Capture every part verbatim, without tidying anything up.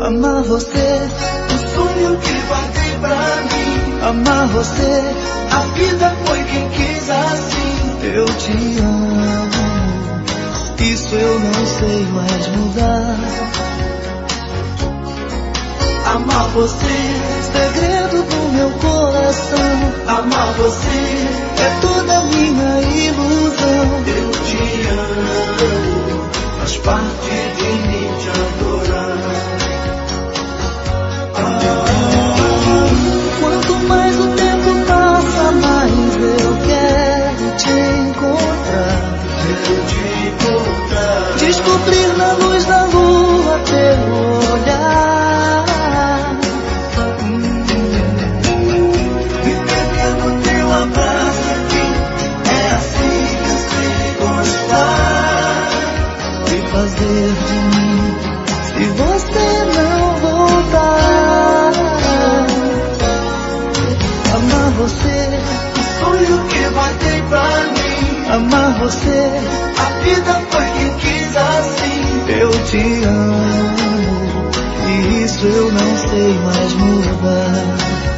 Amar você, o sonho que guardei pra mim. amar você, A vida foi quem quis assim. eu te amo. Isso eu não sei mais mudar. Amar você, Segredo do meu coração, amar você, é toda minha ilusão. eu te amo. Faz parte de mim te adorar. Quanto mais o tempo passa, mais eu quero te encontrar. Eu te encontrar. Descobrir na luz da lua teu olhar. Viver no teu abraço aqui, é assim que eu sei gostar. E fazer de mim, se você não voltar. Amar você, O sonho que guardei pra mim. amar você, A vida foi quem quis assim. eu te amo. E isso eu não sei mais mudar.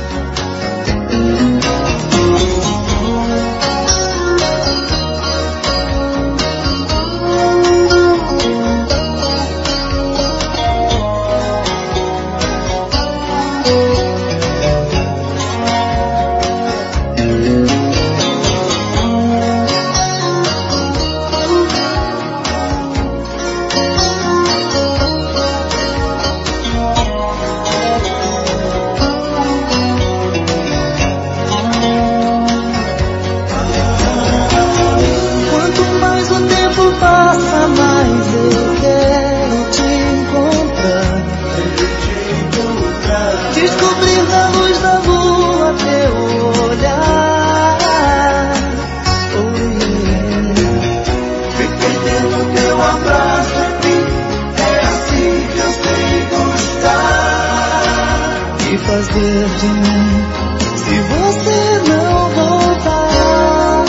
Quanto mais o tempo passa, mais eu quero te encontrar. Eu te encontrar. Descobrir na luz da lua teu olhar. Oh, yeah. Viver no teu abraço aqui, é assim que eu sei gostar. E fazer de mim, se você não voltar.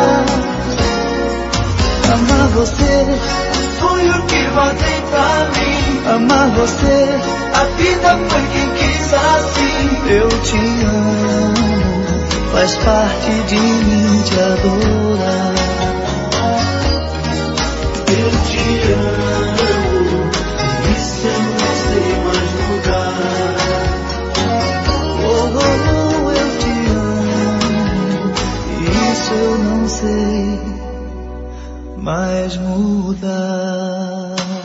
Amar você, Sonho que guardei pra mim. amar você, A vida foi quem quis assim. eu te amo. Faz parte de mim te adorar. Eu te amo. Isso eu não sei mais mudar. Oh, oh, oh, eu te amo. Isso eu não sei mais mudar.